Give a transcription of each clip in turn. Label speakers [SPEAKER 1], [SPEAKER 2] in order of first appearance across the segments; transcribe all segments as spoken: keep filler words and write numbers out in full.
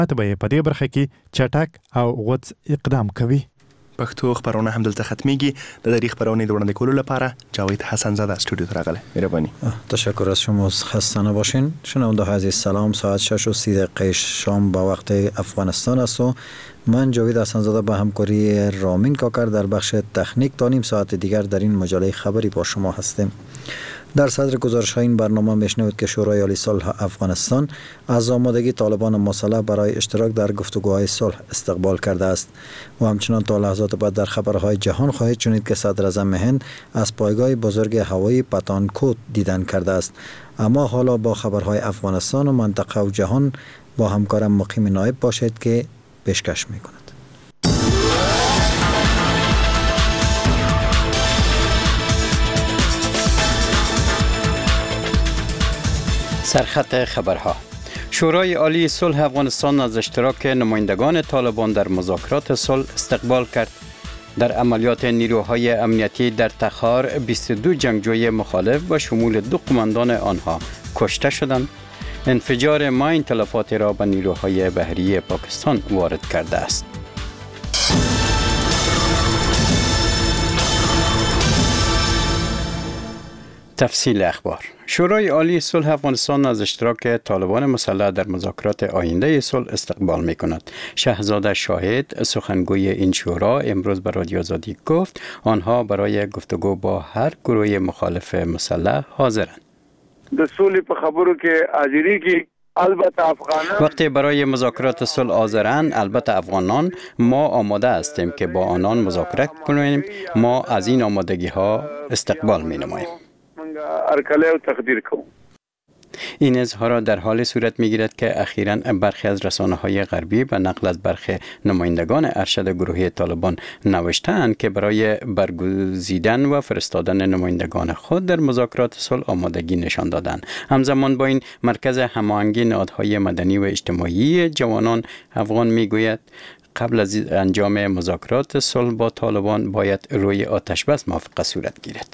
[SPEAKER 1] به په دې برخه کې چټک او غوڅ اقدام کوي.
[SPEAKER 2] پښتو خبرونه هم دلته ختمیږي. د دې خبرونه د وړاندې کولو لپاره جاوید حسن زاده استودیو ته راغله. مهرباني.
[SPEAKER 3] تشکر از شما. خسته نباشین. شنونده عزیز سلام. ساعت شش و سی دقیقه شام با وقت افغانستان است و من جاوید حسن زاده با همکاری رامین کاکر در بخش تکنیک تا نیم ساعت دیگر در این مجله خبری با شما هستیم. در صدر گزارش های این برنامه میشنوید که شورای عالی صلح افغانستان از آمادگی طالبان مسلح برای اشتراک در گفتگوهای صلح استقبال کرده است و همچنان تا لحظات بعد در خبرهای جهان خواهید شنید که صدر اعظم هند از پایگاه بزرگ هوایی پتانکوت دیدن کرده است. اما حالا با خبرهای افغانستان و منطقه و جهان با همکارم مقیم نایب باشید که پیشکش میکند.
[SPEAKER 4] سرخط خبرها. شورای عالی صلح افغانستان از اشتراک نمایندگان طالبان در مذاکرات صلح استقبال کرد. در عملیات نیروهای امنیتی در تخار بیست و دو جنگجوی مخالف با شمول دو قماندان آنها کشته شدند. انفجار ماین تلفات را به نیروهای بحری پاکستان وارد کرده است. تفصیل اخبار. شورای عالی صلح افغانستان از اشتراک طالبان مسلح در مذاکرات آینده صلح استقبال می کند. شهزاده شاهد سخنگوی این شورا امروز به رادیو آزادی گفت آنها برای گفتگو با هر گروه مخالف مسلح حاضرند.
[SPEAKER 5] د صلح په خبرو کې حاضری کې البته افغانان
[SPEAKER 4] وقتی برای مذاکرات صلح حاضرند البته افغانان ما آماده هستیم که با آنان مذاکره کنیم. ما از این آمادگی ها استقبال می نماییم.
[SPEAKER 5] ارکله و تقدیر کوم.
[SPEAKER 4] این اظهار در حال صورت می‌گیرد که اخیراً برخی از رسانه‌های غربی به نقل از برخی نمایندگان ارشد گروهی طالبان نوشته‌اند که برای برگزیدن و فرستادن نمایندگان خود در مذاکرات صلح آمادگی نشان دادند. همزمان با این مرکز هماهنگی نهادهای مدنی و اجتماعی جوانان افغان می‌گوید قبل از انجام مذاکرات صلح با طالبان باید روی آتش بس موافقه صورت گیرد.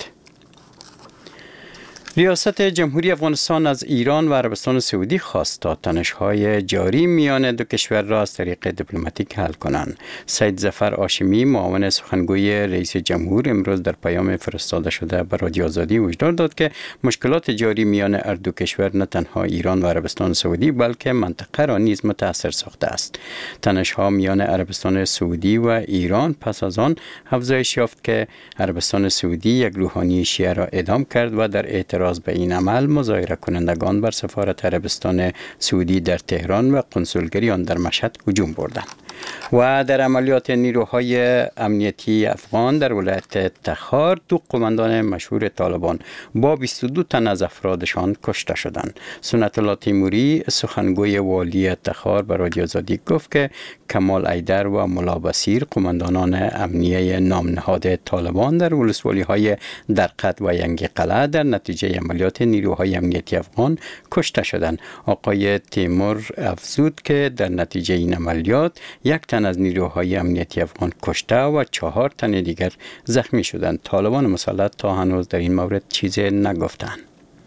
[SPEAKER 4] ریاست جمهوری افغانستان از ایران و عربستان سعودی خواست تا تنش‌های جاری میان دو کشور را از طریق دیپلماتیک حل کنند. سید ظفر هاشمی معاون سخنگوی رئیس جمهور امروز در پیام فرستاده شده به رادیو آزادی هشدار داد که مشکلات جاری میان هر دو کشور نه تنها ایران و عربستان سعودی بلکه منطقه را نیز متاثر ساخته است. تنش‌ها میان عربستان سعودی و ایران پس از آن افزایش یافت که عربستان سعودی یک روحانی شیعه را اعدام کرد و در اعتراض به این عمل مظاهره کنندگان بر سفارت عربستان سعودی در تهران و قنسولگری آن در مشهد هجوم بردند. و در عملیات نیروهای امنیتی افغان در ولایت تخار دو قماندان مشهور طالبان با بیست و دو تن از افرادشان کشته شدند. سنت الله تیموری سخنگوی والی تخار به رادیو آزادی گفت که کمال ایدر و ملا بصیر قماندانان امنیه نام نهاده طالبان در ولسوالی‌های درقد و ینگ قلعه در نتیجه عملیات نیروهای امنیتی افغان کشته شدند. آقای تیمور افزود که در نتیجه این عملیات یک تن از نیروهای امنیتی افغان کشته و چهار تن دیگر زخمی شدند. طالبان مسلح تا هنوز در این مورد چیزی نگفتند.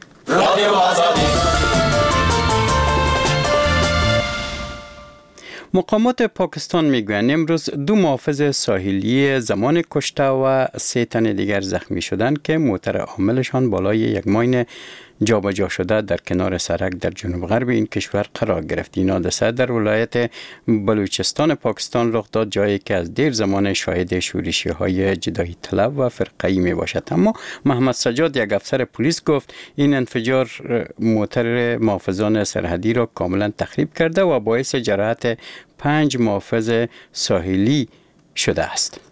[SPEAKER 4] مقامات پاکستان میگویند امروز دو محافظ ساحلی زمان کشته و سه تن دیگر زخمی شدند که موتر عاملشان بالای یک ماین جابجا شده در کنار سرک در جنوب غرب این کشور قرار گرفت. این حادثه در ولایت بلوچستان پاکستان رخ داد، جایی که از دیر زمان شاهد شورشی های جدایی طلب و فرقه‌ای می باشد. اما محمد سجاد یک افسر پلیس گفت این انفجار موتر محافظان سرحدی را کاملا تخریب کرده و باعث جراحت پنج محافظ ساحلی شده است.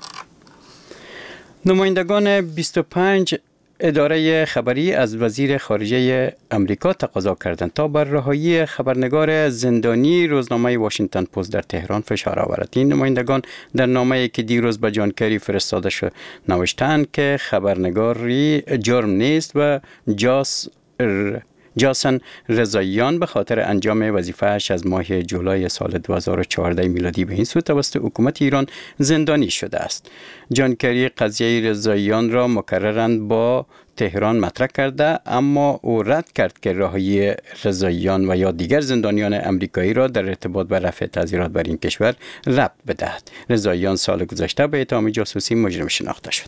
[SPEAKER 4] نمایندگان بیست و پنج اداره خبری از وزیر خارجه امریکا تقاضا کردند تا بر رهایی خبرنگار زندانی روزنامه واشنگتن پست در تهران فشار آورد. این نمایندگان در نامه‌ای که دیروز به جان کری فرستاده شد نوشتند که خبرنگاری جرم نیست و جاس جاسن رضاییان به خاطر انجام وظیفه‌اش از ماه جولای سال دو هزار و چهارده میلادی به این سو توسط حکومت ایران زندانی شده است. جان کری قضیه رضاییان را مکرراً با تهران مطرح کرده، اما او رد کرد که رهایی رضاییان و یا دیگر زندانیان امریکایی را در ارتباط با رفع تعزیرات بر این کشور ربط بدهد. رضاییان سال گذشته به اتهام جاسوسی مجرم شناخته شد.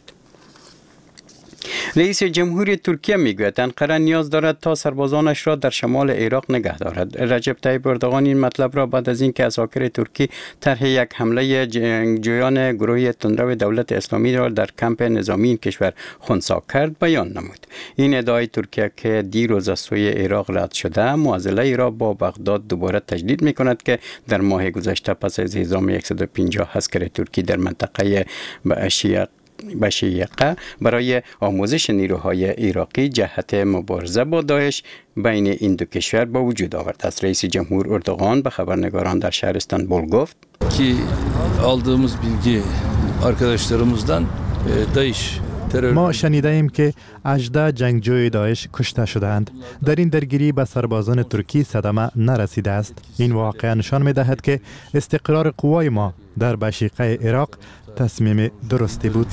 [SPEAKER 4] رئیس جمهوری ترکیه میگوید انقره نیاز دارد تا سربازانش را در شمال عراق نگه دارد. رجب طیب اردوغان این مطلب را بعد از اینکه اساکر ترکی طرح یک حمله جنگجویان گروه تندرو دولت اسلامی را در کمپ نظامی این کشور خنثی کرد بیان نمود. این ادعای ترکیه که دیروز از سوی عراق رد شده، معضله را با بغداد دوباره تجدید میکند که در ماه گذشته پس از اعزام صد و پنجاه عسکر ترکی در منطقه بشیق بشیقه برای آموزش نیروهای عراقی جهت مبارزه با داعش بین این دو کشور با وجود آورد است. رئیس جمهور اردوغان به خبرنگاران در شهر استانبول گفت
[SPEAKER 6] که aldığımız bilgi arkadaşlarımızdan داعش
[SPEAKER 1] ما شنیده ایم که هجده جنگجوی داعش کشته شدند. در این درگیری به سربازان ترکی صدمه نرسیده است. این واقعا نشان می دهد که استقرار قوای ما در بشیقه عراق تصمیم درستی بود.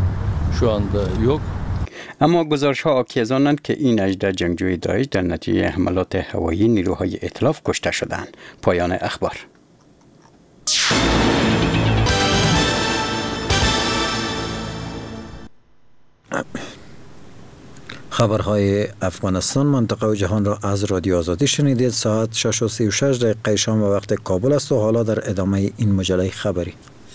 [SPEAKER 4] اما گزارش ها آکی از آنند که این هجده جنگجوی داعش در نتیجه حملات هوایی نیروهای ائتلاف کشته شدند. پایان اخبار.
[SPEAKER 3] خبرهای افغانستان، منطقه و جهان را از رادیو آزادی شنیدید. ساعت شش و سی و شش دقیقه شام و وقت کابل است و حالا در ادامه این مجله خبری.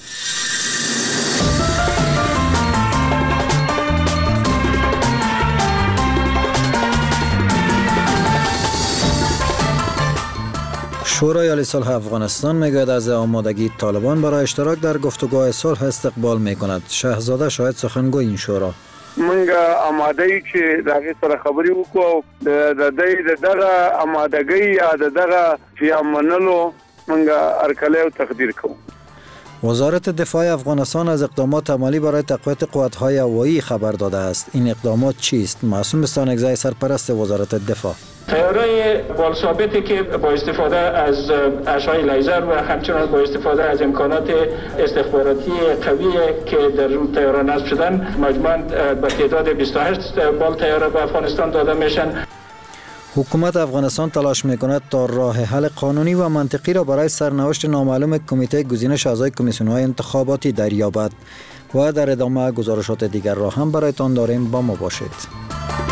[SPEAKER 3] شورای عالی صلح افغانستان میگوید از آمادگی طالبان برای اشتراک در گفتگوهای صلح استقبال میکند. شهزاده شاهد سخنگوی این شورا:
[SPEAKER 5] منګه آماده یو چې دغه سره خبرې وکړو د دې دغه آمادګۍ یا دغه چې منلو منګه ارکله او تقدیر کوو.
[SPEAKER 3] وزارت دفاع افغانستان از اقدامات عملی برای تقویت قوت‌های هوایی خبر داده است. این اقدامات چیست؟ معصوم استانگزای سرپرست وزارت دفاع:
[SPEAKER 7] طیاره بال ثابتی که با استفاده از اشعه لیزر و همچنین با استفاده از امکانات استخباراتی قوی که در طیاره نصب شدن، مجموعاً به تعداد بیست و هشت بال طیاره به افغانستان داده میشن.
[SPEAKER 3] حکومت افغانستان تلاش میکند تا راه حل قانونی و منطقی را برای سرنوشت نامعلوم کمیته گزینش اعضای کمیسیون‌های انتخاباتی دریابد و در ادامه گزارشات دیگر را هم برایتان داریم. با ما باشید.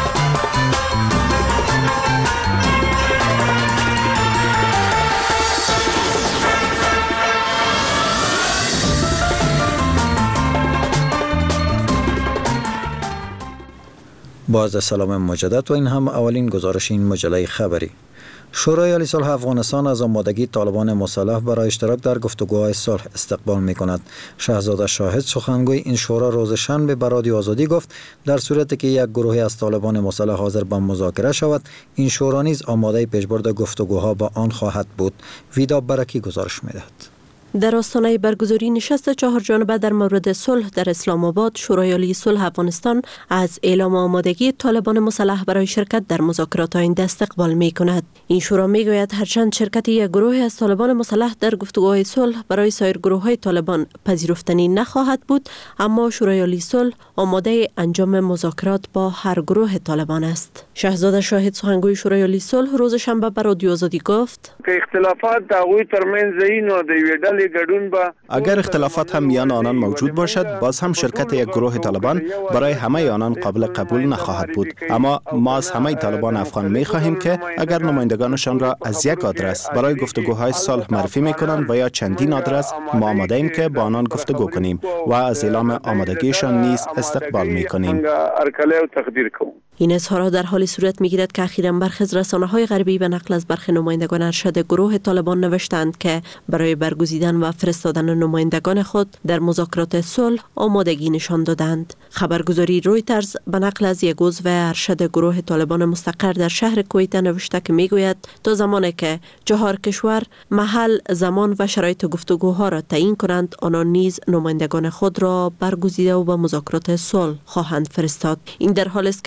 [SPEAKER 3] باز سلام مجدد و این هم اولین گزارش این مجله خبری. شورای عالی صلح افغانستان از آمادگی طالبان مسلح برای اشتراک در گفتگوهای صلح استقبال می کند. شهزاده شاهد سخنگوی این شورا روز شنبه به رادیو آزادی گفت در صورتی که یک گروهی از طالبان مسلح حاضر به مذاکره شود، این شورا نیز آماده پیشبرد گفتگوها با آن خواهد بود. ویدا برکی گزارش می دهد.
[SPEAKER 8] در آستانه برگزاری نشست چهار جانبه در مورد صلح در اسلام آباد، شورای عالی صلح افغانستان از اعلام آمادگی طالبان مسلح برای شرکت در مذاکرات آینده استقبال می کند. این شورا می گوید هرچند شرکت یک گروه از طالبان مسلح در گفتگوهای صلح برای سایر گروه های طالبان پذیرفتنی نخواهد بود، اما شورای عالی صلح آماده انجام مذاکرات با هر گروه طالبان است. شهزاده شاهد سخنگوی شورای عالی صلح روز شنبه بر رادیو آزادی گفت:
[SPEAKER 5] که اختلافات داوی ترمنځ اینو د ویډل
[SPEAKER 2] اگر اختلافات هم میان آنان موجود باشد، باز هم شرکت یک گروه طالبان برای همه آنان قابل قبول نخواهد بود. اما ما از همه طالبان افغان می خواهیم که اگر نمایندگانشان را از یک آدرس برای گفتگوهای صلح معرفی می کنند و یا چندین آدرس، ما آماده ایم که با آنان گفتگو کنیم و از اعلام آمادگیشان نیز استقبال می کنیم.
[SPEAKER 8] این اظهارات در حال صورت میگیرد که اخیراً برخی از رسانه‌های غربی به نقل از برخی نمایندگان ارشد گروه طالبان نوشتند که برای برگزیدن و فرستادن نمایندگان خود در مذاکرات صلح آمادگی نشان دادند. خبرگزاری رویترز به نقل از یک عضو ارشد گروه طالبان مستقر در شهر کویت نوشته که میگوید تا زمانی که چهار کشور محل، زمان و شرایط گفتگوها را تعیین کنند، آنان نیز نمایندگان خود را برگزیده و به مذاکرات صلح خواهند فرستاد. این در حالی است که در ماه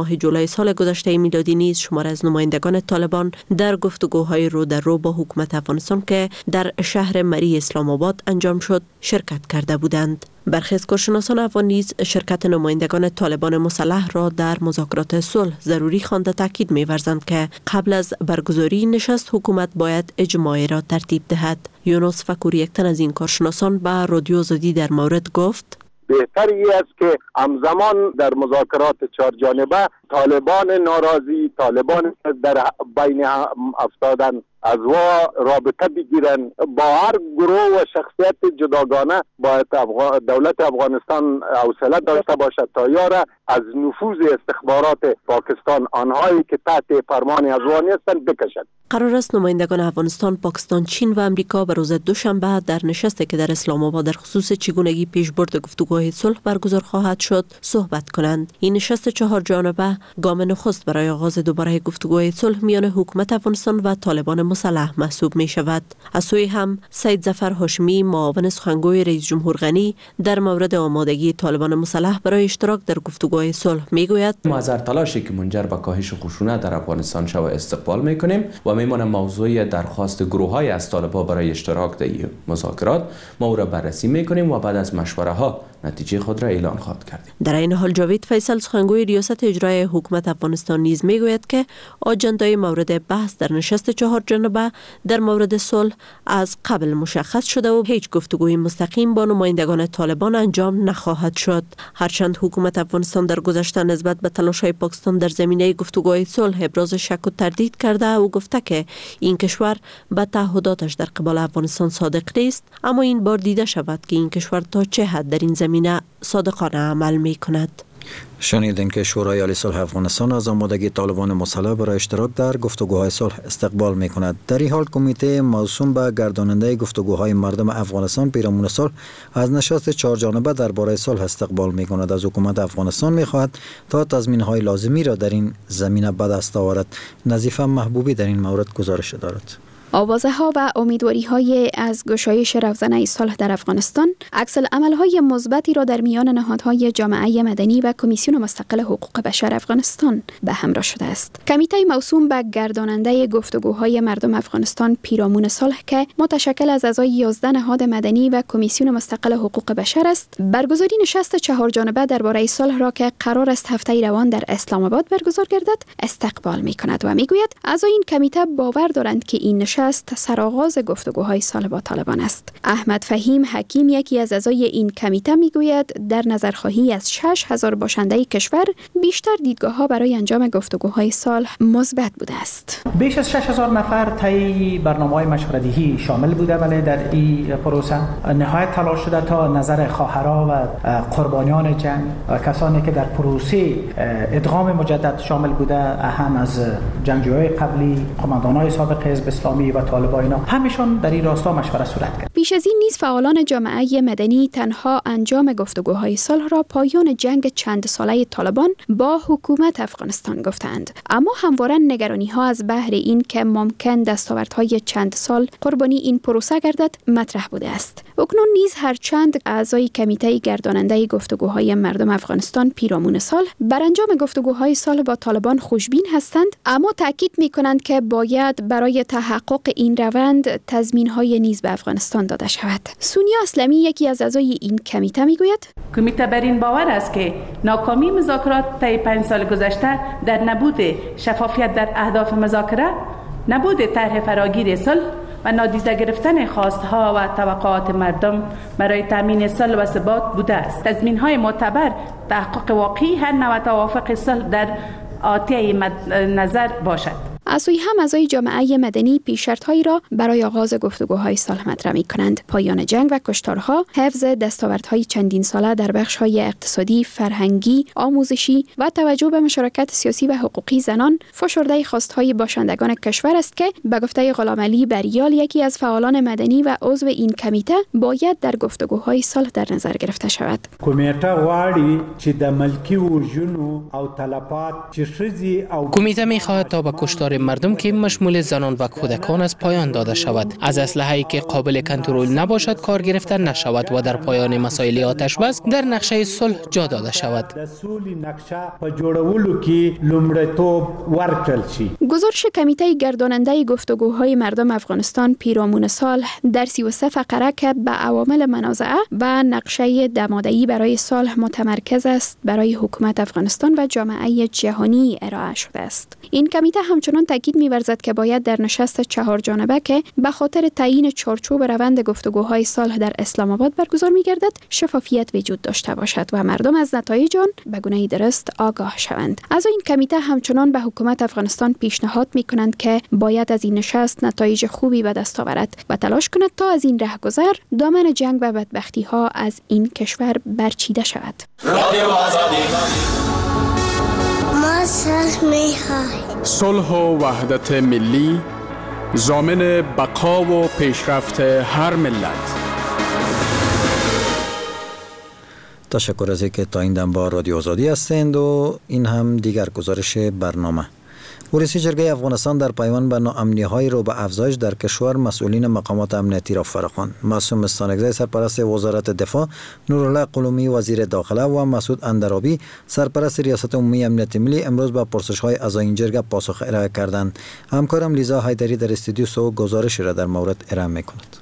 [SPEAKER 8] ماه جولای سال گذشته میلادی نیز شمار از نمایندگان طالبان در گفتگوهای رو در رو با حکومت افغانستان که در شهر مری اسلام آباد انجام شد شرکت کرده بودند. برخی از کارشناسان افغان نیز شرکت نمایندگان طالبان مسلح را در مذاکرات صلح ضروری خوانده تاکید می‌ورزند که قبل از برگزاری نشست حکومت باید اجماعی را ترتیب دهد. یونس فکوری، یک تن از این کارشناسان، به رادیو آزادی در مورد گفت:
[SPEAKER 9] بهتری است که همزمان در مذاکرات چهار جانبه طالبان ناراضی، طالبان در بین افتادن از وا رابطه بگیرن با هر گروه و شخصیت جداگانه. باید دولت افغانستان حوصله داشته باشد تا یاره از نفوذ استخبارات پاکستان آنهایی که تحت فرمان افغانی هستند بکشد.
[SPEAKER 8] قرار است نمایندگان افغانستان، پاکستان، چین و امریکا به روز دوشنبه در نشستی که در اسلام آباد در خصوص چگونگی پیشبرد گفتگوهای صلح برگزار خواهد شد صحبت کنند. این نشست چهار جانبه گام نخست برای آغاز دوباره گفتگوهای صلح میان حکومت افغانستان و طالبان مسلح محسوب می شود. از سوی هم سید ظفر هاشمی، معاون سخنگوی رئیس جمهور غنی، در مورد آمادگی طالبان مسلح برای اشتراک در گفتگوهای صلح می گوید:
[SPEAKER 10] ما از هر تلاشی که منجر به کاهش خشونت در افغانستان شود استقبال می کنیم و میمانه موضوع درخواست گروه‌های از طالبان برای اشتراک در این مذاکرات ما او را بررسی می کنیم و بعد از مشوره ها نتیجه خود را اعلان خواهد کرد.
[SPEAKER 8] در این حال جاوید فیصل، سخنگوی ریاست اجرایی حکومت افغانستان، نیز میگوید که آجندای مورد بحث در نشست چهار جانبه در مورد صلح از قبل مشخص شده و هیچ گفتگوی مستقیم با نمایندگان طالبان انجام نخواهد شد. هرچند حکومت افغانستان در گذشته نسبت به تلاش‌های پاکستان در زمینه گفتگوهای صلح ابراز شک و تردید کرده و گفته که این کشور به تعهداتش در قبال افغانستان صادق نیست، اما این بار دیده شود که این کشور تا چه حد در این زمینه صادقانه عمل می کند.
[SPEAKER 3] شنیدین که شورای عالی صلح افغانستان از آمادگی طالبان مسلح برای اشتراک در گفتگوهای صلح استقبال می کند. در این حال کمیته موسوم به گرداننده گفتگوهای مردم افغانستان پیرامون صلح از نشست چهار جانبه درباره صلح استقبال می کند. از حکومت افغانستان می خواهد تا تضمین‌های لازمی را در این زمینه به دست آورد. نظیفه محبوبی در این مورد گزارش دارد.
[SPEAKER 11] آوازه ها و امیدواری های از گشایش روزنه صلح در افغانستان عکس العمل های مثبتی را در میان نهادهای جامعه مدنی و کمیسیون مستقل حقوق بشر افغانستان به همراه شده است. کمیته موسوم به گرداننده گفتگوهای مردم افغانستان پیرامون صلح که متشکل از اعضای یازده نهاد مدنی و کمیسیون مستقل حقوق بشر است، برگزاری نشست چهار جانبه درباره صلح را که قرار است هفته روان در اسلام آباد برگزار گردد استقبال می کند و می گوید اعضای این کمیته باور دارند که این نشست سرآغاز گفتگوهای صلح با طالبان است. احمد فهیم حکیم، یکی از اعضای این کمیته، میگوید در نظرخواهی از شش هزار باشنده کشور بیشتر دیدگاه‌ها برای انجام گفتگوهای صلح مثبت بوده است.
[SPEAKER 12] بیش از شش هزار نفر طی برنامه‌های مشوره‌دهی شامل بوده، ولی در این پروسه نهایت تلاش شده تا نظر خواهرها و قربانیان جنگ و کسانی که در پروسه ادغام مجدد شامل بوده، هم از جنگجویان قبلی، قماندان‌های سابق حزب اسلامی و طالبان، همیشون در این راستا مشوره صورت کرد.
[SPEAKER 11] بیش از این نیز فعالان جامعه مدنی تنها انجام گفتگوهای صلح را پایان جنگ چند ساله طالبان با حکومت افغانستان گفتند، اما همواره نگرانی ها از بحر این که ممکن دستاوردهای چند سال قربانی این پروسه گردد مطرح بوده است. اکنون نیز هرچند اعضای کمیته گرداننده گفتگوهای مردم افغانستان پیرامون صلح بر انجام گفتگوهای صلح با طالبان خوشبین هستند، اما تاکید می‌کنند که باید برای تحقق این روند تضمین‌های نیز به افغانستان داده شود. سونیا اسلامی، یکی از اعضای این کمیته، میگوید
[SPEAKER 13] کمیته بر این باور است که ناکامی مذاکرات طی پنج سال گذشته در نبود شفافیت در اهداف مذاکره، نبود طرح فراگیر صلح و نادیده گرفتن خواستها و توقعات مردم برای تامین صلح و ثبات بوده است. تضمین‌های معتبر تحقق واقعی هر نوع توافق صلح در آتیه نظر باشد.
[SPEAKER 11] از سوی هم اعضای جامعه مدنی پیش‌شرط‌هایی را برای آغاز گفتگوهای صلح مطرح می‌کنند: پایان جنگ و کشتارها، حفظ دستاوردهای چندین ساله در بخش‌های اقتصادی، فرهنگی، آموزشی و توجه به مشارکت سیاسی و حقوقی زنان، فشرده خواست‌های باشندگان کشور است که به گفته غلامعلی بریال، یکی از فعالان مدنی و عضو این کمیته، باید در گفتگوهای صلح در نظر گرفته شود.
[SPEAKER 14] کمیته غواړي چې د ملکی وژنو او تلفات چې شذي او
[SPEAKER 15] کمیته می‌خواهد تا به کشتار مردم که مشمول زنان و کودکان از پایان داده شود. از اسلحه‌ای که قابل کنترل نباشد کار گرفته نشود و در پایان مسائل آتش بس در نقشه صلح جا داده شود.
[SPEAKER 11] گزارش کمیته گرداننده گفتگوهای مردم افغانستان پیرامون صلح در سی و سه فقره که به عوامل منازعه و نقشه دماده‌ای برای صلح متمرکز است برای حکومت افغانستان و جامعه جهانی ارائه شده است. این کمیته همچنان تاکید می‌ورزد که باید در نشست چهار جانبه که به خاطر تعیین چارچوب روند گفتگوهای صلح در اسلام آباد برگزار می‌گردد شفافیت وجود داشته باشد و مردم از نتایج آن به گونه درست آگاه شوند. از این کمیته همچنان به حکومت افغانستان پیشنهاد می‌کنند که باید از این نشست نتایج خوبی به دست آورد و تلاش کند تا از این رهگذر دامن جنگ و بدبختی‌ها از این کشور برچیده شود.
[SPEAKER 16] ما صلح می‌خواهیم. صلح و وحدت ملی ضامن بقا و پیشرفت هر ملت.
[SPEAKER 3] تشکر از اینکه تا این دم با رادیو آزادی هستند و این هم دیگر گزارش برنامه. ولسی جرگه افغانستان در پیوند به ناامنی‌های رو به افزایش در کشور مسئولین مقامات امنیتی را فراخواند. معصوم استانکزی سرپرست وزارت دفاع، نورالله قلومی وزیر داخله و مسعود اندرابی سرپرست ریاست عمومی امنیت ملی امروز به پرسش‌های اعضای این جرگه پاسخ ارائه کردند. همکارم لیزا حیدری در استودیو سو گزارش را در مورد ارائه می‌کند.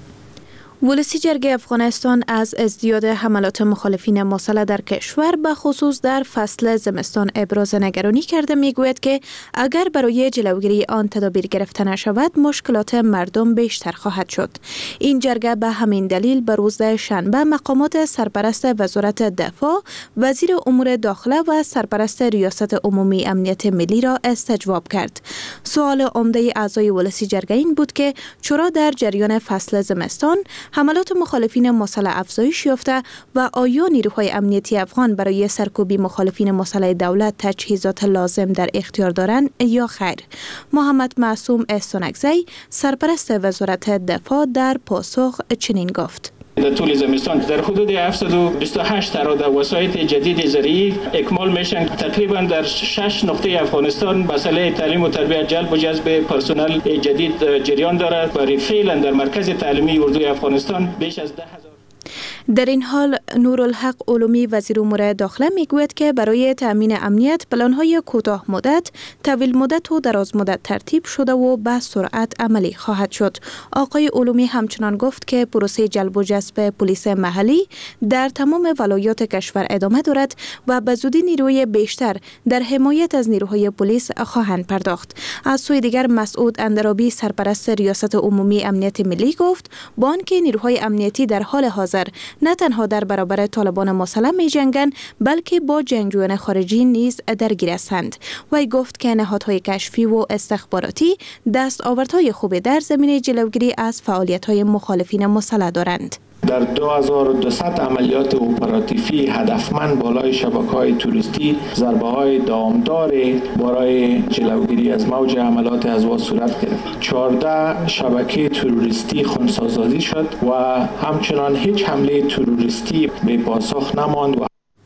[SPEAKER 17] ولسی جرگه افغانستان از ازدیاد حملات مخالفین مسلح در کشور به خصوص در فصل زمستان ابراز نگرانی کرده میگوید که اگر برای جلوگیری آن تدابیر گرفته نشود مشکلات مردم بیشتر خواهد شد. این جرگه به همین دلیل به روز شنبه مقامات سرپرست وزارت دفاع، وزیر امور داخله و سرپرست ریاست عمومی امنیت ملی را استجواب کرد. سوال عمده اعضای ولسی جرگه این بود که چرا در جریان فصل زمستان حملات مخالفین مسلح افزایش یافته و آیا نیروهای امنیتی افغان برای سرکوبی مخالفین مسلح دولت تجهیزات لازم در اختیار دارند یا خیر؟ محمد معصوم استانکزی سرپرست وزارت دفاع در پاسخ چنین گفت:
[SPEAKER 7] در طول زمستان در حدود هفتصد و بیست و هشت تراده وسایط جدید زرعی اکمال میشن. تقریبا در شش نقطه افغانستان مسئله تعلیم و تربیت جلب و جذب پرسنل جدید جریان دارد. برای فعلا در مرکز تعلیمی اردوی افغانستان بیش از ده هزار.
[SPEAKER 17] در این حال نورالحق علومی وزیر امور داخله میگوید که برای تامین امنیت پلان‌های کوتاه مدت، طویل مدت و دراز مدت ترتیب شده و به سرعت عملی خواهد شد. آقای علومی همچنان گفت که پروسه جلب و جذب پلیس محلی در تمام ولایات کشور ادامه دارد و به زودی نیروی بیشتر در حمایت از نیروهای پلیس خواهند پرداخت. از سوی دیگر مسعود اندرابی سرپرست ریاست عمومی امنیت ملی گفت با آنکه نیروهای امنیتی در حال حاضر نه تنها در برابر طالبان مسلح می جنگند بلکه با جنگجویان خارجی نیز درگیر هستند. وی گفت که نهادهای کشفی و استخباراتی دستاوردهای خوبی در زمینه جلوگیری از فعالیت‌های مخالفین مسلح دارند.
[SPEAKER 18] در دو هزار و دویست عملیات اپراتیفی هدفمند بالای شبکه‌های توریستی ضربه‌های دامدار برای جلوگیری از موج حملات ازوا صورت گرفت. چهارده شبکه تروریستی خنثی‌سازی شد و همچنان هیچ حمله تروریستی به پاسخ نماند.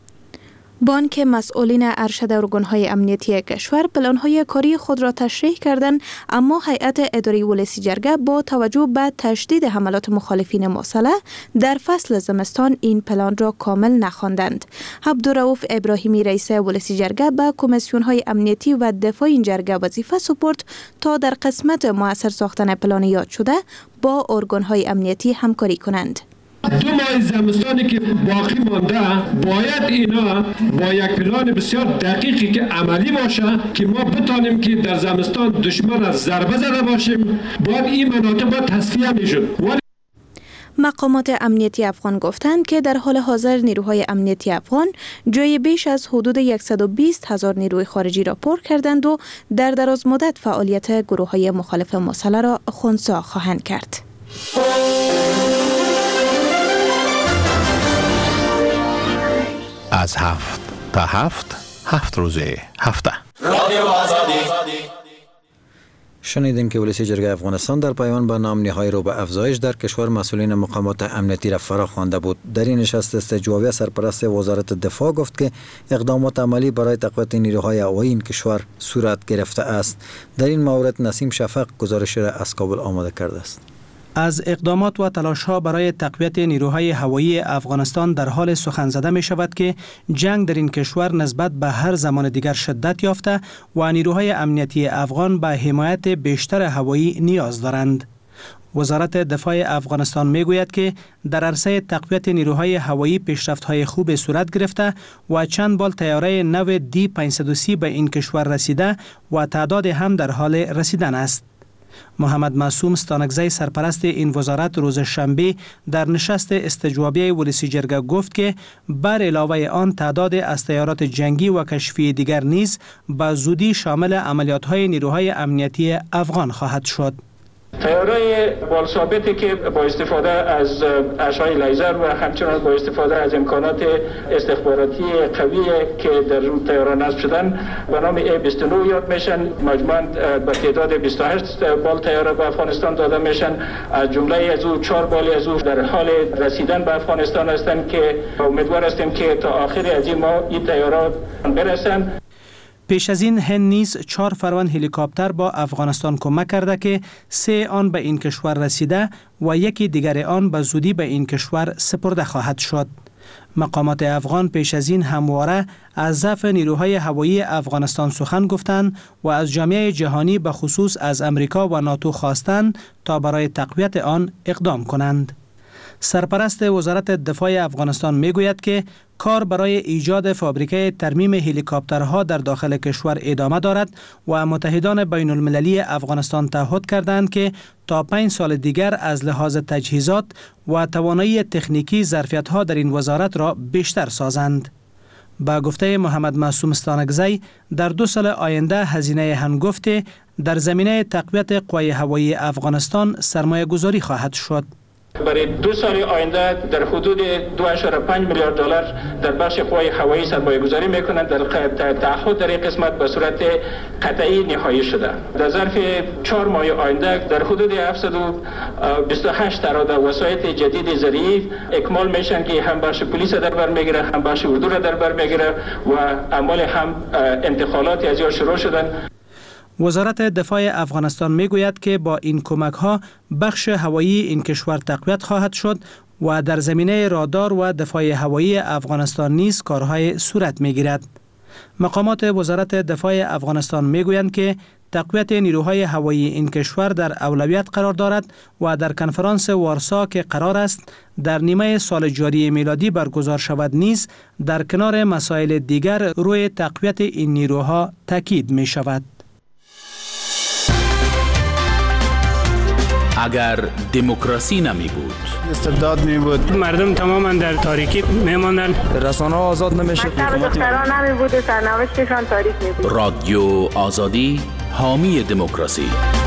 [SPEAKER 17] با آنکه مسئولین ارشد ارگان‌های امنیتی کشور پلان‌های کاری خود را تشریح کردند، اما هیئت اداری ولسی جرگه با توجه به تشدید حملات مخالفین مسلح در فصل زمستان این پلان را کامل نخواندند. عبدالرؤوف ابراهیمی رئیس ولسی جرگه به کمیسیون‌های امنیتی و دفاع این جرگه وظیفه سپرد تا در قسمت مؤثر ساختن پلان یاد شده با ارگان‌های امنیتی همکاری کنند.
[SPEAKER 19] دو ماه زمستانی که باقی مانده باید اینا با یک پلان بسیار دقیقی که عملی باشه که ما بتانیم که در زمستان دشمن از ضربه زده باشیم. باید این مناطق باید تصفیه میشد.
[SPEAKER 17] مقامات امنیتی افغان گفتند که در حال حاضر نیروهای امنیتی افغان جای بیش از حدود صد و بیست هزار نیروی خارجی را پر کردند و در دراز مدت فعالیت گروه‌های مخالف مسلح را خنثی خواهند کرد.
[SPEAKER 20] از هفت تا هفت هفت روزه هفته رادیو آزادی.
[SPEAKER 3] شنیدیم که ولسی جرگه افغانستان در پیمان با نام نهایی رو به افزایش در کشور مسئولین مقامات امنیتی را فرا خوانده بود. در این نشست استجوابی سرپرست وزارت دفاع گفت که اقدامات عملی برای تقویت نیروهای هوایی این کشور صورت گرفته است. در این مورد نسیم شفق گزارش را از کابل آماده کرده است.
[SPEAKER 20] از اقدامات و تلاش‌ها برای تقویت نیروهای هوایی افغانستان در حال سخن زده می شود که جنگ در این کشور نسبت به هر زمان دیگر شدت یافته و نیروهای امنیتی افغان به حمایت بیشتر هوایی نیاز دارند. وزارت دفاع افغانستان می گوید که در عرصه تقویت نیروهای هوایی پیشرفت‌های خوب صورت گرفته و چند بال طیاره نو دی پانصد و سی به این کشور رسیده و تعداد هم در حال رسیدن است. محمد معصوم ستانکزی سرپرست این وزارت روز شنبه در نشست استجوابی ولسی جرگه گفت که بر علاوه آن تعداد از طیارات جنگی و کشفی دیگر نیز به زودی شامل عملیات‌های نیروهای امنیتی افغان خواهد شد.
[SPEAKER 7] طیاره بالثابتی که با استفاده از اشعه لیزر و همچنان با استفاده از امکانات استخباراتی قوی که در اون طیاره نصب شدن به نام ای بیست و نه یاد میشن. مجموعاً به تعداد بیست و هشت بال طیاره به افغانستان داده میشن. از جمله از او چهار بال از او در حال رسیدن به افغانستان هستند که امیدوار هستیم که تا آخر از این ماه این طیاره برسن.
[SPEAKER 20] پیش از این هند نیز چهار فرمان هلیکوپتر با افغانستان کمک کرده که سه آن به این کشور رسیده و یکی دیگر آن به زودی به این کشور سپرده خواهد شد. مقامات افغان پیش از این همواره از ضعف نیروهای هوایی افغانستان سخن گفتند و از جامعه جهانی به خصوص از امریکا و ناتو خواستند تا برای تقویت آن اقدام کنند. سرپرست وزارت دفاع افغانستان میگوید که کار برای ایجاد فابریکه ترمیم هلیکوپترها در داخل کشور ادامه دارد و متحدان بین المللی افغانستان تعهد کردند که تا پنج سال دیگر از لحاظ تجهیزات و توانایی تکنیکی ظرفیت‌ها در این وزارت را بیشتر سازند. با گفته محمد معصوم ستانکزی در دو سال آینده هزینه هنگفت در زمینه تقویت قوای هوایی افغانستان سرمایه گذاری خواهد شد.
[SPEAKER 7] برای دو سال آینده در حدود دو اشاره پنج میلیارد دلار در بخش قوای هوایی سرمایه گذاری میکنند. در تعهد در این قسمت به صورت قطعی نهایی شده. در ظرف چهار ماه آینده در حدود هفتصد و بیست و هشت اراده وسایط جدید زرعی اکمال میشن که هم بخش پلیس در بر میگیره، هم بخش اردو را در بر میگیره و اعمال هم انتقالات از یا شروع شدن.
[SPEAKER 20] وزارت دفاع افغانستان میگوید که با این کمک ها بخش هوایی این کشور تقویت خواهد شد و در زمینه رادار و دفاع هوایی افغانستان نیز کارهای صورت میگیرد. مقامات وزارت دفاع افغانستان میگویند که تقویت نیروهای هوایی این کشور در اولویت قرار دارد و در کنفرانس وارسا که قرار است در نیمه سال جاری میلادی برگزار شود نیز در کنار مسائل دیگر روی تقویت این نیروها تاکید می شود.
[SPEAKER 21] اگر دموکراسی نمی بود،
[SPEAKER 22] استبداد می بود، مردم تماما در تاریکی می ماندند،
[SPEAKER 23] رسانه آزاد نمی شد،
[SPEAKER 24] مکتب دختران نمی بود، سرنوشتشان تاریک می بود.
[SPEAKER 21] رادیو آزادی حامی دموکراسی.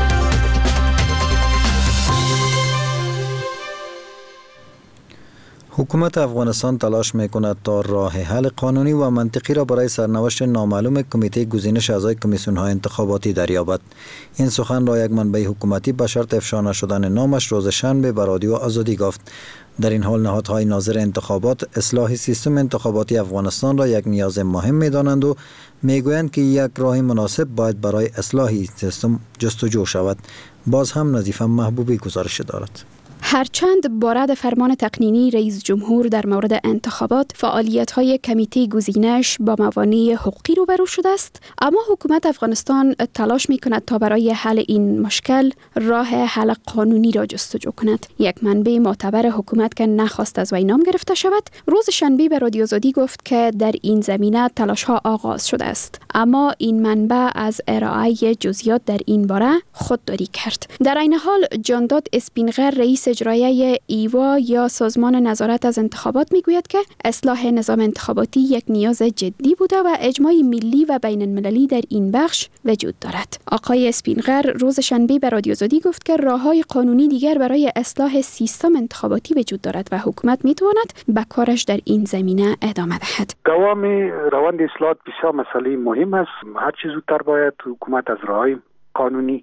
[SPEAKER 3] حکومت افغانستان تلاش میکند تا راه حل قانونی و منطقی را برای سرنوشت نامعلوم کمیته گزینش اعضای کمیسیون های انتخاباتی دریابد. این سخن را یک منبع حکومتی به شرط افشا نشدن نامش روز شنبه به رادیو آزادی گفت. در این حال نهادهای ناظر انتخابات اصلاح سیستم انتخاباتی افغانستان را یک نیاز مهم می‌دانند و میگویند که یک راه مناسب باید برای اصلاح سیستم جستجو شود. باز هم نظیفه محبوبی گزارش دارد.
[SPEAKER 11] هرچند با رد فرمان تقنینی رئیس جمهور در مورد انتخابات فعالیت‌های کمیته گزینش با موانع حقوقی روبرو شده است، اما حکومت افغانستان تلاش می‌کند تا برای حل این مشکل راه حل قانونی را جستجو کند. یک منبع معتبر حکومت که نخواست از وی نام گرفته شود، روز شنبه به رادیو آزادی گفت که در این زمینه تلاش‌ها آغاز شده است، اما این منبع از ارائه جزئیات در این باره خودداری کرد. در این حال جانداد اسپینغر رئیس اجرایی ایوا یا سازمان نظارت از انتخابات میگوید که اصلاح نظام انتخاباتی یک نیاز جدی بوده و اجماع ملی و بین المللی در این بخش وجود دارد. آقای اسپینغر روز شنبه به رادیو آزادی گفت که راههای قانونی دیگر برای اصلاح سیستم انتخاباتی وجود دارد و حکومت میتواند به کارش در این زمینه ادامه دهد.
[SPEAKER 25] دوام روند اصلاحات بسیار مسئله مهم است. هر چیز زودتر باید حکومت از راههای قانونی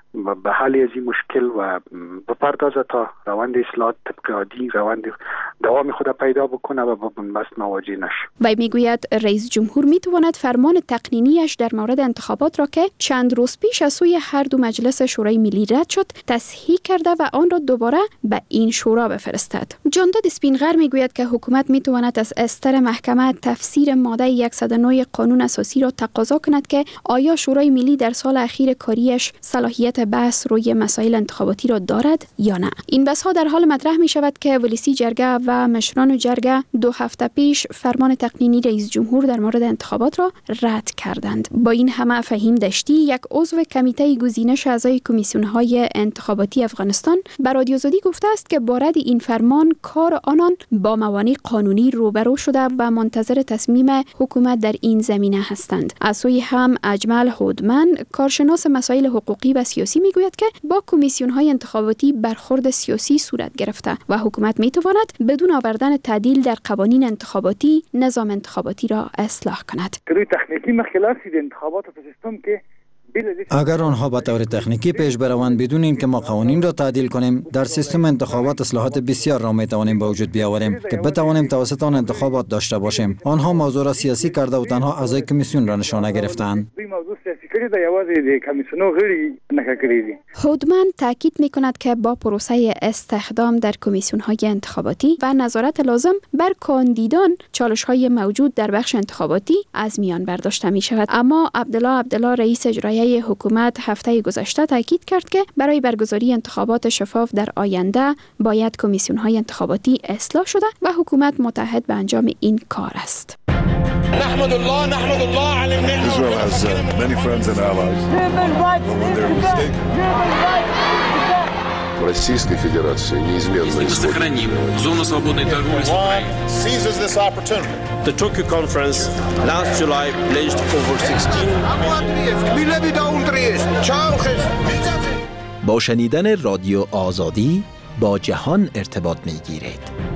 [SPEAKER 1] به حل از این مشکل و بپردازه تا روند اصلاحات طبق عادی روند دوام خود پیدا بکنه و با بنبست مواجه نشه.
[SPEAKER 11] وی میگوید رئیس جمهور میتواند فرمان تقنینیش در مورد انتخابات را که چند روز پیش از سوی هر دو مجلس شورای ملی رد شد تصحیح کرده و آن را دوباره به این شورا بفرستد. جانداد اسپینغر میگوید که حکومت میتواند از استر محکمه تفسیر ماده صد و نه قانون اساسی را تقاضا کند که آیا شورای ملی در سال اخیر کاریش صلاحیت بحث روی مسائل انتخاباتی را دارد یا نه. این بحث ها در حال مطرح می شود که ولسی جرگه و مشران جرگه دو هفته پیش فرمان تقنینی رئیس جمهور در مورد انتخابات را رد کردند. با این همه فهیم دشتی یک عضو کمیته گزینش اعضای کمیسیون های انتخاباتی افغانستان به رادیو آزادی گفته است که با رد این فرمان کار آنان با موانع قانونی روبرو شده و منتظر تصمیم حکومت در این زمینه هستند. از سوی هم اجمل هودمن کارشناس مسائل حقوقی و سیاسی میگوید که با کمیسیون های انتخاباتی برخورد سیاسی صورت گرفته و حکومت میتواند بدون آوردن تعدیل در قوانین انتخاباتی نظام انتخاباتی را اصلاح کند.
[SPEAKER 1] تکنیکی مخالفت انتخابات سیستم که
[SPEAKER 3] اگر آنها به طور تکنیکی پیش بروند بدون اینکه ما قوانین را تعدیل کنیم، در سیستم انتخابات اصلاحات بسیار را می توانیم به وجود بیاوریم که بتوانیم توسط آن انتخابات داشته باشیم. آنها موضوع را سیاسی کرده و تنها اعضای کمیسیون را نشانه گرفتند.
[SPEAKER 11] هودمن تاکید می کند که با پروسه استخدام در کمیسیون های انتخاباتی و نظارت لازم بر کاندیدان چالش های موجود در بخش انتخاباتی از میان برداشته می شود. اما عبدالله عبدالله رئیس اجرایی حکومت هفته گذشته تاکید کرد که برای برگزاری انتخابات شفاف در آینده باید کمیسیون های انتخاباتی اصلاح شده و حکومت متحد به انجام این کار است.
[SPEAKER 4] نحمد الله نحمد الله على النعمة. Israel has uh, many friends and allies. When they're mistaken. Российской Федерации неизменно
[SPEAKER 5] сохраним зону свободной торговли с Украиной.
[SPEAKER 4] Seizes this opportunity.
[SPEAKER 6] The Tokyo conference last July pledged over sixteen.
[SPEAKER 25] با شنیدن رادیو آزادی با جهان ارتباط می‌گیرید.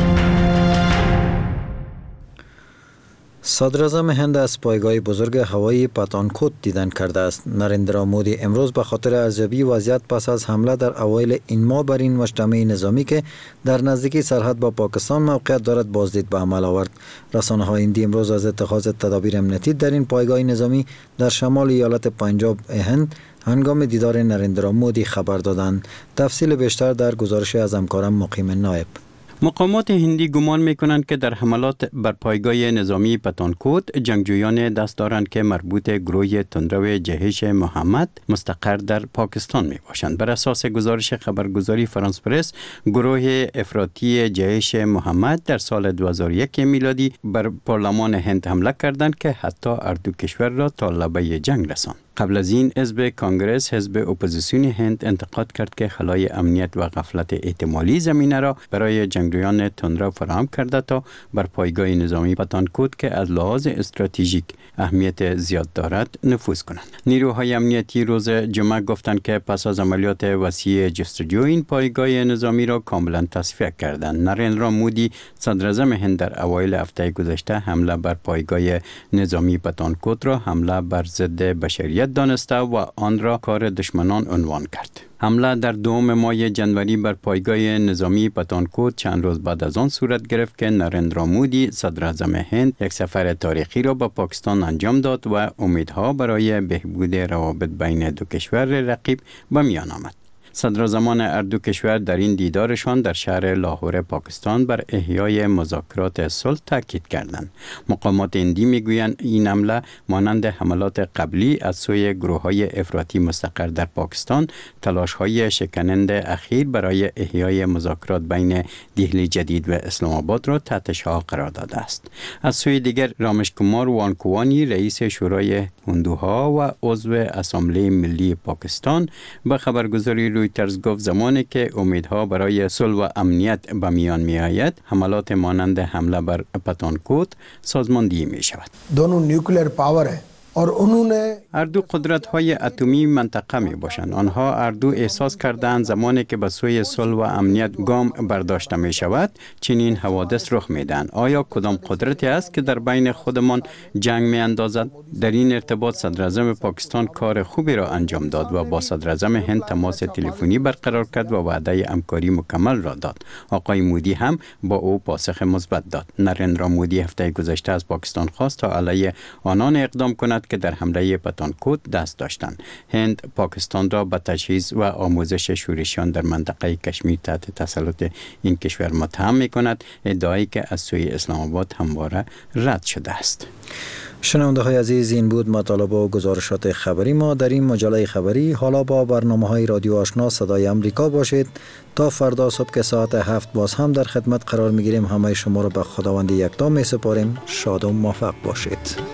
[SPEAKER 3] صدراعظم هند از پایگاه بزرگ هوایی پتانکوت دیدن کرده است. نریندرا مودی امروز به خاطر ارزیابی وضعیت پس از حمله در اوایل این ماه بر این مجتمع نظامی که در نزدیکی سرحد با پاکستان موقعیت دارد بازدید به عمل آورد. رسانه‌های هندی امروز از اتخاذ تدابیر امنیتی در این پایگاه نظامی در شمال ایالت پنجاب هند هنگام دیدار نریندرا مودی خبر دادند. تفصیل بیشتر در گزارش از همکارم مقیم نایب.
[SPEAKER 26] مقامات هندی گمان میکنند که در حملات بر پایگاه نظامی پتانکوت جنگجویان دست دارند که مربوط گروه تندرو جهش محمد مستقر در پاکستان می باشند. بر اساس گزارش خبرگزاری فرانس پرس، گروه افراطی جهش محمد در سال دو هزار و یک میلادی بر پارلمان هند حمله کردند که حتی اردو کشور را تا لبه جنگ رساند. قبل از این حزب کانگرس، حزب اپوزیسیون هند، انتقاد کرد که خلای امنیت و غفلت احتمالی زمینه را برای جنگجویان تندرو فراهم کرده تا بر پایگاه نظامی پتانکوت که از لحاظ استراتژیک اهمیت زیاد دارد نفوذ کنند. نیروهای امنیتی روز جمعه گفتند که پس از عملیات وسیع جستجو این پایگاه نظامی را کاملا تصفیه کردند. نریندرا مودی صدراعظم هند در اوایل هفته گذشته حمله بر پایگاه نظامی پتانکوت را حمله بر ضد بشریت دانسته و آن را کار دشمنان عنوان کرد. حمله در دوم ماه جنوری بر پایگاه نظامی پتانکوت چند روز بعد از آن صورت گرفت که نریندرا مودی صدراعظم هند یک سفر تاریخی را به پاکستان انجام داد و امیدها برای بهبود روابط بین دو کشور رقیب به میان آمد. صدراعظمان هر دو کشور در این دیدارشان در شهر لاهور پاکستان بر احیای مذاکرات صلح تاکید کردند. مقامات هندی میگویند این حمله مانند حملات قبلی از سوی گروه‌های افراطی مستقر در پاکستان تلاش‌های شکننده اخیر برای احیای مذاکرات بین دهلی جدید و اسلام آباد را تحت شعاع قرار داده است. از سوی دیگر رامش کمار وانکوانی رئیس شورای هندوها و عضو اسامبله ملی پاکستان به خبرگزاری رویترز گفت زمانی که امیدها برای صلح و امنیت به میان می آید، حملات مانند حمله بر پتانکوت سازماندهی می شود.
[SPEAKER 27] दोनों nuclear power है
[SPEAKER 2] और उन्होंने
[SPEAKER 26] اردو قدرت های اتمی منطقه می باشند. آنها اردو احساس کردند زمانی که به سوی صلح و امنیت گام برداشته می شود چنین حوادث رخ می دهند. آیا کدام قدرتی است که در بین خودمان جنگ می اندازد؟ در این ارتباط صدر اعظم پاکستان کار خوبی را انجام داد و با صدر اعظم هند تماس تلفنی برقرار کرد و وعده همکاری مکمل را داد. آقای مودی هم با او پاسخ مثبت داد. نریندرا مودی هفته گذشته از پاکستان خواست تا علیه آنان اقدام کند که در حمله پتانکوت دست داشتند. هند پاکستان را به تجهیز و آموزش شورشیان در منطقه کشمیر تحت تسلط این کشور متهم می‌کند، ادعایی که از سوی اسلام آباد همواره رد شده است.
[SPEAKER 3] شنونده های عزیز، این بود مطالب و گزارشات خبری ما در این مجله خبری. حالا با برنامه های رادیو آشنا صدای امریکا باشید. تا فردا صبح که ساعت هفت باز هم در خدمت قرار می گیریم. همه شما را به خداوند یکتا می سپاریم. شاد و موفق باشید.